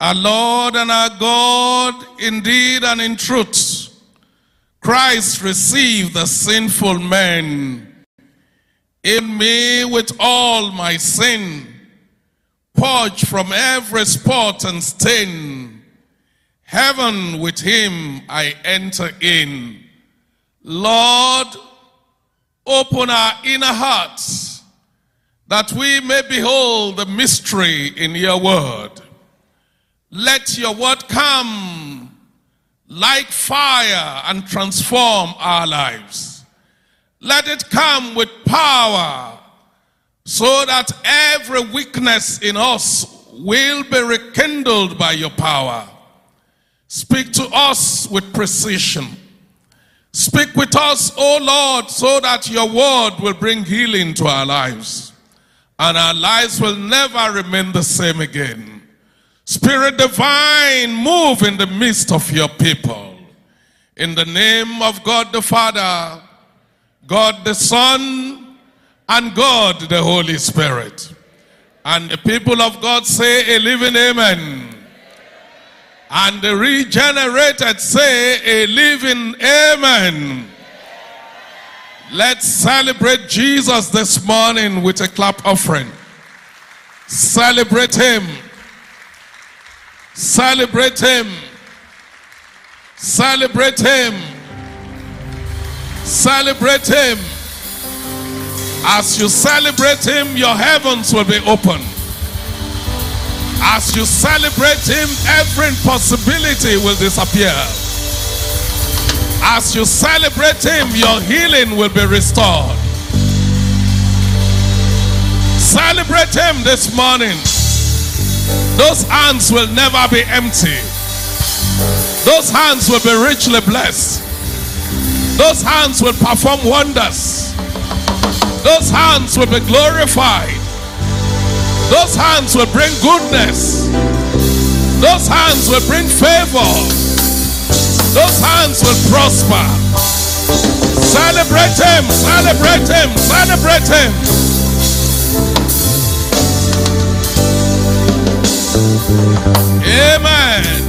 Our Lord and our God, indeed and in truth, Christ received the sinful man. In me with all my sin, purge from every spot and stain. Heaven with him I enter in. Lord, open our inner hearts, that we may behold the mystery in your word. Let your word come like fire and transform our lives. Let it come with power, so that every weakness in us will be rekindled by your power. Speak to us with precision. Speak with us, O Lord, so that your word will bring healing to our lives, and our lives will never remain the same again. Spirit divine, move in the midst of your people. In the name of God the Father, God the Son, and God the Holy Spirit. And the people of God say a living amen. And the regenerated say a living amen. Let's celebrate Jesus this morning with a clap offering. Celebrate him. Celebrate him. Celebrate him. Celebrate him. As you celebrate him, your heavens will be open. As you celebrate him, every impossibility will disappear. As you celebrate him, your healing will be restored. Celebrate him this morning. Those hands will never be empty. Those hands will be richly blessed. Those hands will perform wonders. Those hands will be glorified. Those hands will bring goodness. Those hands will bring favor. Those hands will prosper. Celebrate him, celebrate him, celebrate him. Amen.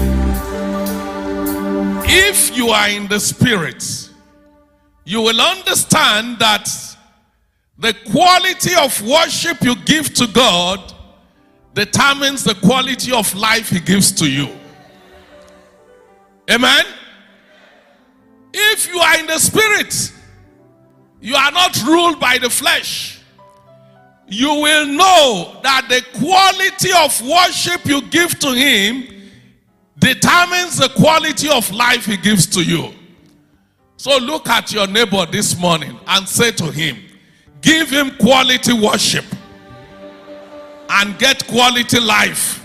If you are in the Spirit, you will understand that the quality of worship you give to God determines the quality of life he gives to you. Amen? If you are in the Spirit, you are not ruled by the flesh. You will know that the quality of worship you give to him determines the quality of life he gives to you. So look at your neighbor this morning and say to him, give him quality worship and get quality life.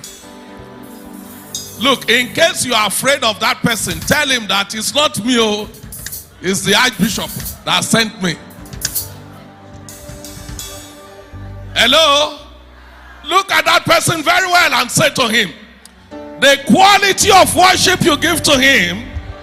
Look, in case you are afraid of that person, tell him that it's not me, it's the Archbishop that sent me. Hello? Look at that person very well and say to him, the quality of worship you give to him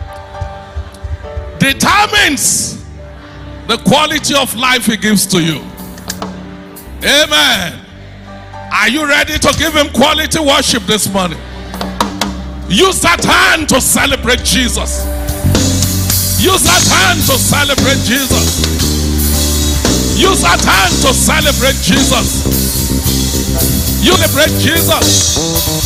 determines the quality of life he gives to you. Amen. Are you ready to give him quality worship this morning? Use that hand to celebrate Jesus. Use that hand to celebrate Jesus. Use that hand to celebrate Jesus. You celebrate Jesus.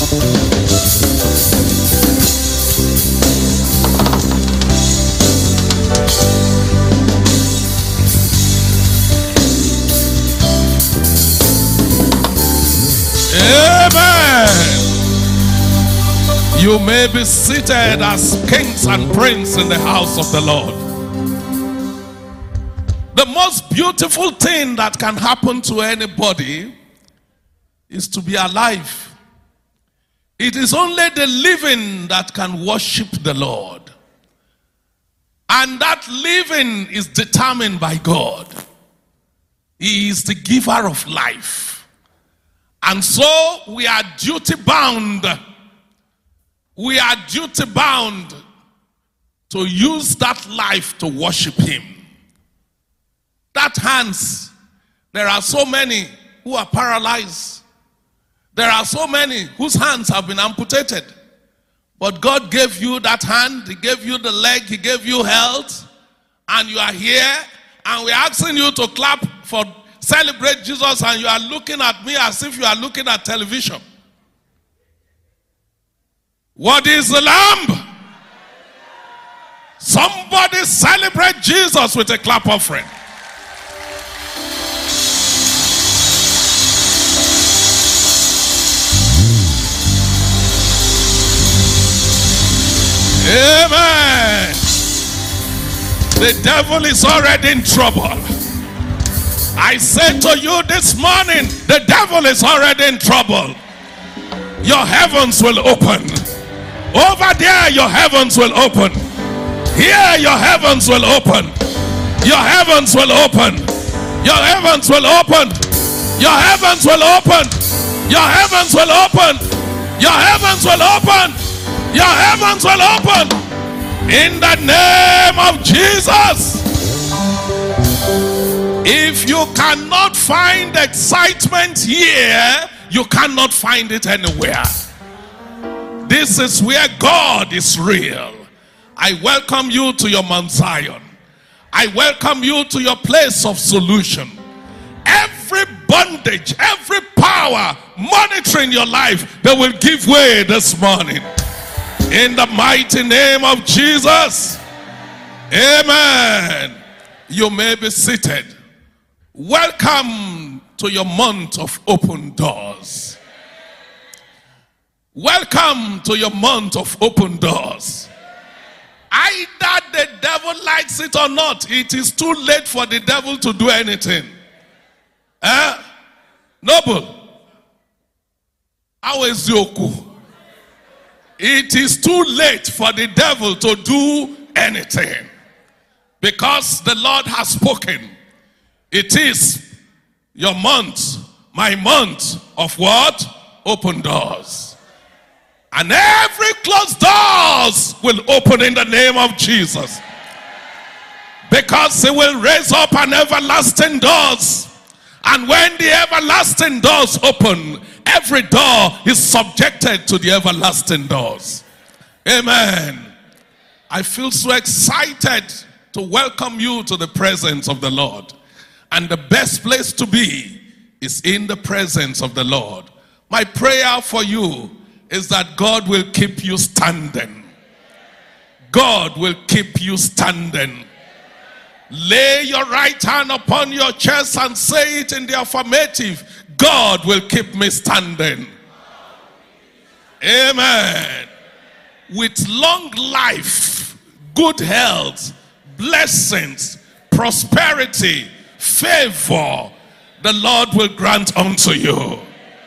Amen. You may be seated as kings and princes in the house of the Lord. The most beautiful thing that can happen to anybody is to be alive. It is only the living that can worship the Lord. And that living is determined by God. He is the giver of life. And so we are duty bound. We are duty bound to use that life to worship him. That hands, there are so many who are paralyzed. There are so many whose hands have been amputated. But God gave you that hand, He gave you the leg, He gave you health, and you are here, and we're asking you to clap for celebrate Jesus, and you are looking at me as if you are looking at television. What is the lamb? Somebody celebrate Jesus with a clap offering. Amen. The devil is already in trouble. I say to you this morning, the devil is already in trouble. Your heavens will open. Over there, your heavens will open. Here, your heavens will open. Your heavens will open. Your heavens will open. Your heavens will open. Your heavens will open. Your heavens will open. Your heavens will open. In the name of Jesus. If you cannot find excitement here, you cannot find it anywhere. This is where God is real. I welcome you to your Mount Zion. I welcome you to your place of solution. Every bondage, every power monitoring your life, they will give way this morning. In the mighty name of Jesus. Amen. You may be seated. Welcome to your month of open doors. Welcome to your month of open doors. Either the devil likes it or not, it is too late for the devil to do anything. Noble. How is Yoku? It is too late for the devil to do anything. Because the Lord has spoken. It is your month, my month of what? Open doors. And every closed doors will open in the name of Jesus. Because He will raise up an everlasting doors. And when the everlasting doors open, every door is subjected to the everlasting doors. Amen. I feel so excited to welcome you to the presence of the Lord. And the best place to be is in the presence of the Lord. My prayer for you is that God will keep you standing. God will keep you standing. Lay your right hand upon your chest and say it in the affirmative. God will keep me standing. Amen. With long life, good health, blessings, prosperity, favor, the Lord will grant unto you.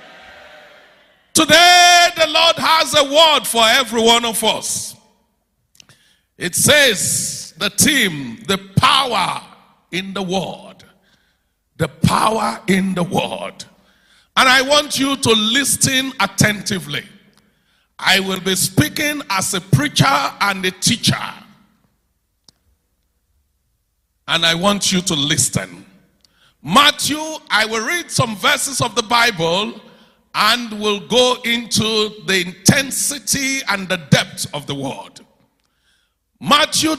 Today, the Lord has a word for every one of us. It says, the theme, the power in the word. The power in the word. And I want you to listen attentively. I will be speaking as a preacher and a teacher. And I want you to listen. Matthew, I will read some verses of the Bible and we'll go into the intensity and the depth of the word. Matthew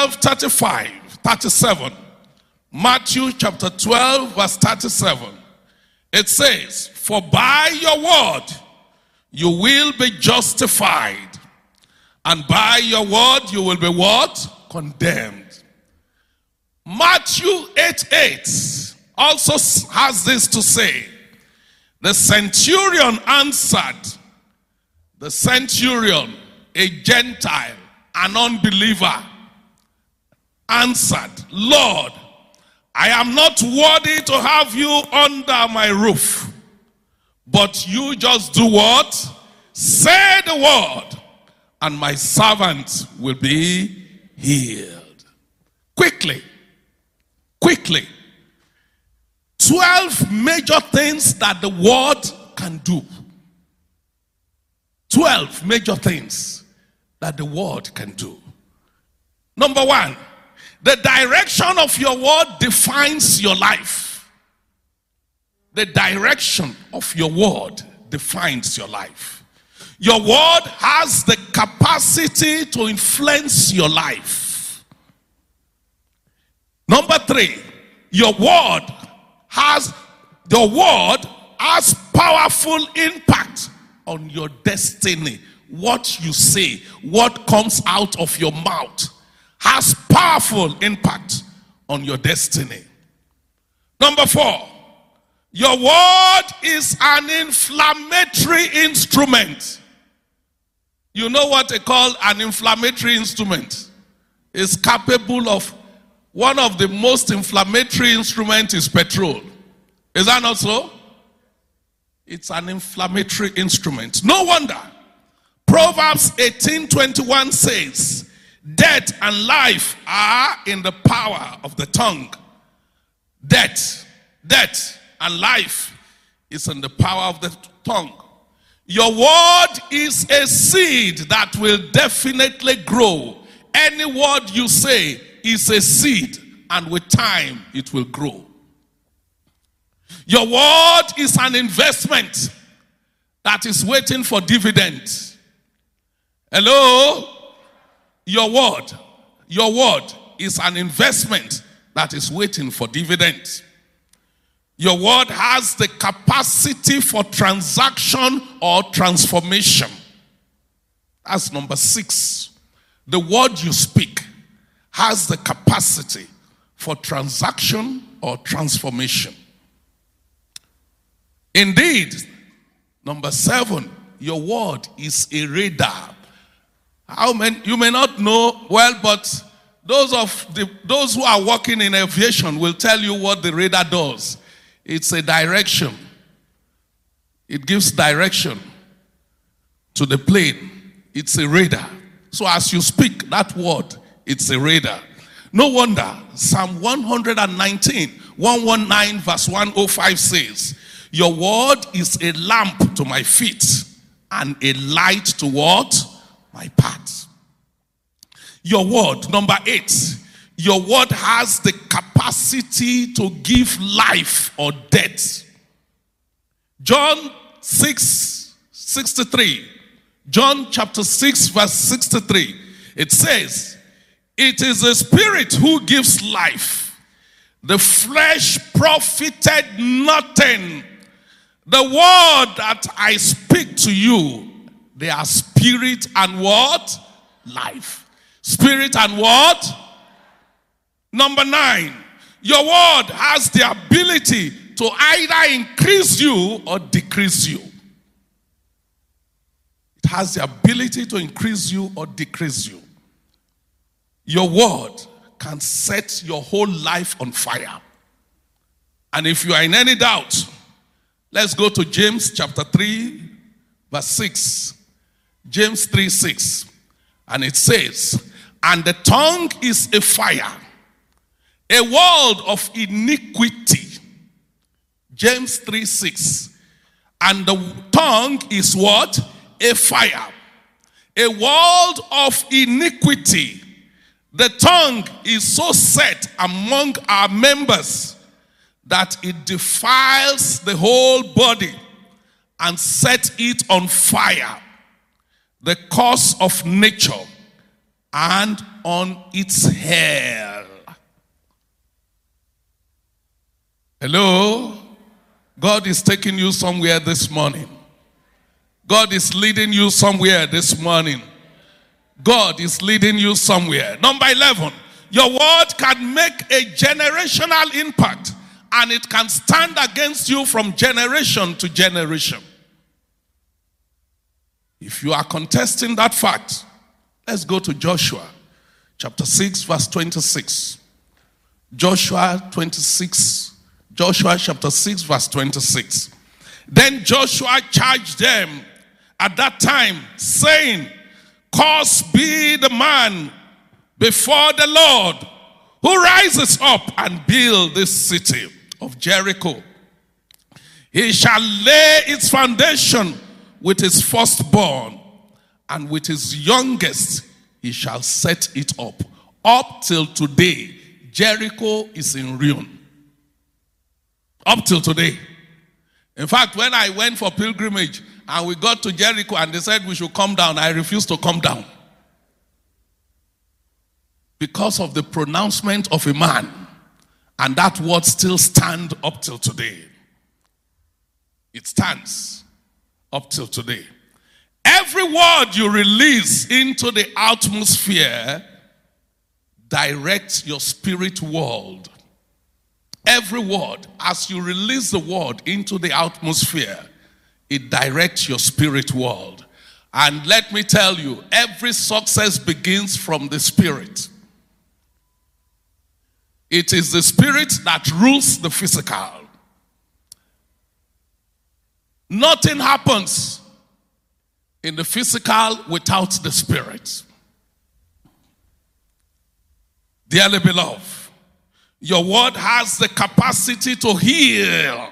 12:37. Matthew chapter 12 verse 37. It says, for by your word you will be justified, and by your word you will be what? Condemned. Matthew 8:8 also has this to say. The centurion answered, the centurion, a Gentile, an unbeliever, answered, Lord, I am not worthy to have you under my roof, but you just do what? Say the word, and my servant will be healed. Quickly. 12 major things that the word can do. 12 major things that the word can do. Number one, the direction of your word defines your life. The direction of your word defines your life. Your word has the capacity to influence your life. Number 3, your word has powerful impact on your destiny. What you say, what comes out of your mouth, has powerful impact on your destiny. Number 4, your word is an inflammatory instrument. You know what they call an inflammatory instrument? It's capable of, one of the most inflammatory instruments is petrol. Is that not so? It's an inflammatory instrument. No wonder. Proverbs 18:21 says, death and life are in the power of the tongue. Death and life is in the power of the tongue. Your word is a seed that will definitely grow. Any word you say is a seed, and with time it will grow. Your word is an investment that is waiting for dividends. Hello? Your word is an investment that is waiting for dividends. Your word has the capacity for transaction or transformation. That's number 6. The word you speak has the capacity for transaction or transformation. Indeed, number 7, your word is a radar. You may not know well, but those who are working in aviation will tell you what the radar does. It's a direction. It gives direction to the plane. It's a radar. So as you speak that word, it's a radar. No wonder Psalm 119 verse 105 says, your word is a lamp to my feet and a light to what? My path. Your word, number 8, your word has the capacity to give life or death. John 6:63. John chapter 6 verse 63. It says, it is the spirit who gives life. The flesh profited nothing. The word that I speak to you, they are spirit and what? Life. Spirit and what? Number 9, your word has the ability to either increase you or decrease you. It has the ability to increase you or decrease you. Your word can set your whole life on fire. And if you are in any doubt, let's go to James chapter 3 verse 6. James 3:6. And it says, and the tongue is a fire, a world of iniquity. James 3:6. And the tongue is what? A fire, a world of iniquity. The tongue is so set among our members that it defiles the whole body and sets it on fire, the course of nature, and on its hell. Hello? God is taking you somewhere this morning. God is leading you somewhere this morning. God is leading you somewhere. Number 11, your word can make a generational impact, and it can stand against you from generation to generation. If you are contesting that fact, let's go to Joshua chapter 6 verse 26. Joshua chapter 6 verse 26. Then Joshua charged them at that time, saying, cursed be the man before the Lord who rises up and build this city of Jericho. He shall lay its foundation with his firstborn, and with his youngest he shall set it up. Up till today, Jericho is in ruin. Up till today, In fact, when I went for pilgrimage and we got to Jericho and they said we should come down, I refused to come down. Because of the pronouncement of a man. And that word still stands up till today. It stands up till today. Every word you release into the atmosphere directs your spirit world. Every word, as you release the word into the atmosphere, it directs your spirit world. And let me tell you, every success begins from the spirit. It is the spirit that rules the physical. Nothing happens in the physical without the spirit. Dearly beloved, your word has the capacity to heal.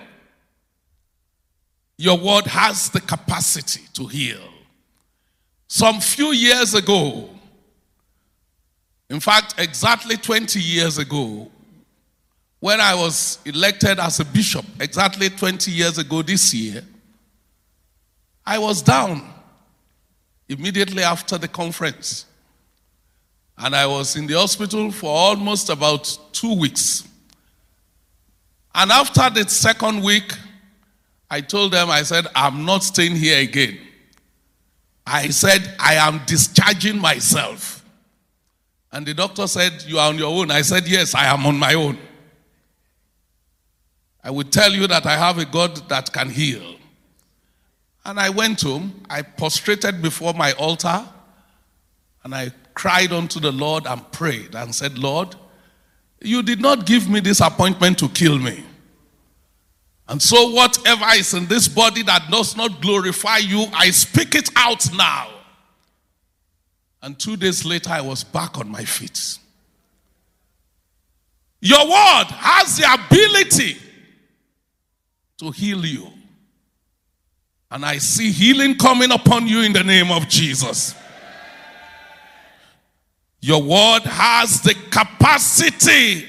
Your word has the capacity to heal. Some few years ago, in fact, exactly 20 years ago, when I was elected as a bishop, exactly 20 years ago this year, I was down immediately after the conference. And I was in the hospital for almost about 2 weeks. And after the second week, I told them, I said, I'm not staying here again. I said, I am discharging myself. And the doctor said, you are on your own. I said, yes, I am on my own. I will tell you that I have a God that can heal. And I went home. I prostrated before my altar. And I cried unto the Lord and prayed and said, Lord, you did not give me this appointment to kill me. And so whatever is in this body that does not glorify you, I speak it out now. And 2 days later, I was back on my feet. Your word has the ability to heal you. And I see healing coming upon you in the name of Jesus. Your word has the capacity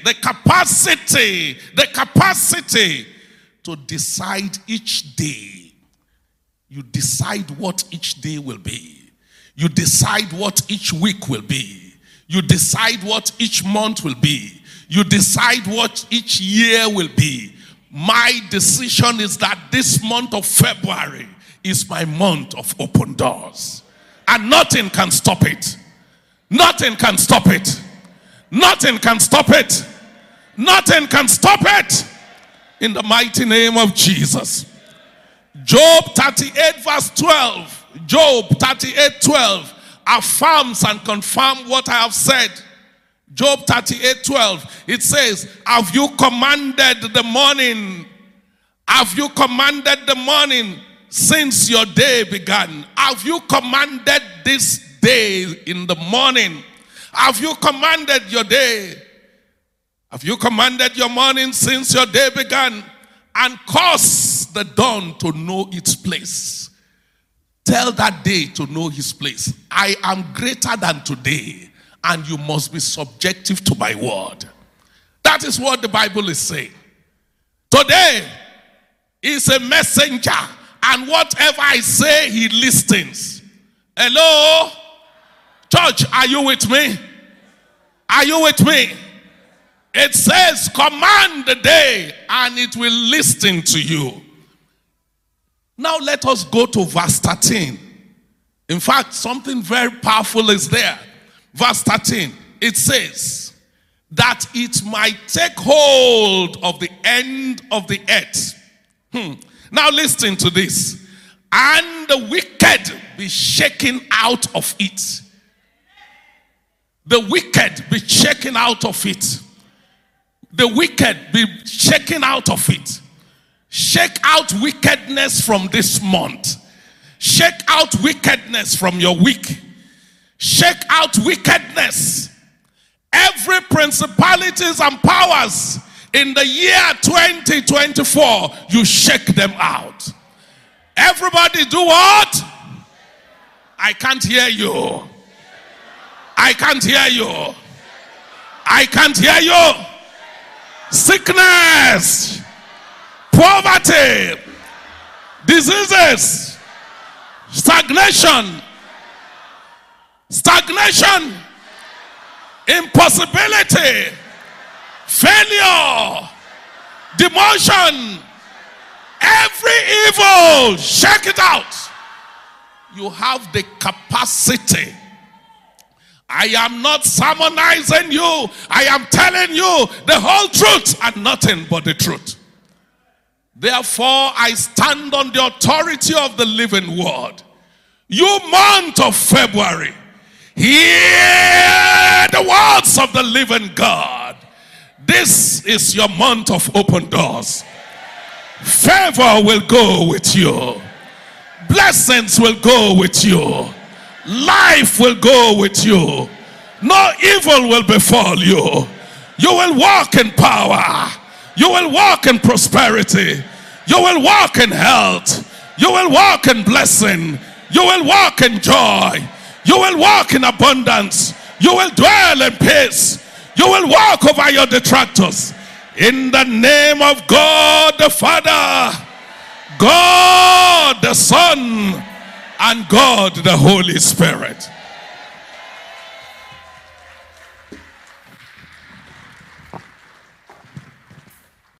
to decide each day. You decide what each day will be. You decide what each week will be. You decide what each month will be. You decide what each year will be. My decision is that this month of February is my month of open doors. And nothing can stop it. Nothing can stop it. Nothing can stop it. Nothing can stop it. In the mighty name of Jesus. Job 38 verse 12. Job 38:12 affirms and confirms what I have said. Job 38:12. It says, have you commanded the morning? Have you commanded the morning since your day began? Have you commanded this day in the morning? Have you commanded your day? Have you commanded your morning since your day began? And cause the dawn to know its place. Tell that day to know his place. I am greater than today, and you must be subjective to my word. That is what the Bible is saying. Today is a messenger, and whatever I say, he listens. Hello? Church, are you with me? Are you with me? It says, command the day, and it will listen to you. Now let us go to verse 13. In fact, something very powerful is there. Verse 13, it says, that it might take hold of the end of the earth. Now listen to this. And the wicked be shaken out of it. The wicked be shaken out of it. The wicked be shaken out of it. Shake out wickedness from this month. Shake out wickedness from your week. Shake out wickedness. Every principalities and powers in the year 2024, you shake them out. Everybody do what? I can't hear you. I can't hear you. I can't hear you. Sickness, poverty, diseases, stagnation, impossibility, failure, demotion, every evil, shake it out. You have the capacity. I am not sermonizing you. I am telling you the whole truth and nothing but the truth. Therefore, I stand on the authority of the living word. You month of February, hear the words of the living God. This is your month of open doors. Favor will go with you. Blessings will go with you. Life will go with you. No evil will befall you. You will walk in power. You will walk in prosperity. You will walk in health. You will walk in blessing. You will walk in joy. You will walk in abundance. You will dwell in peace. You will walk over your detractors. In the name of God the Father, God the Son, and God the Holy Spirit.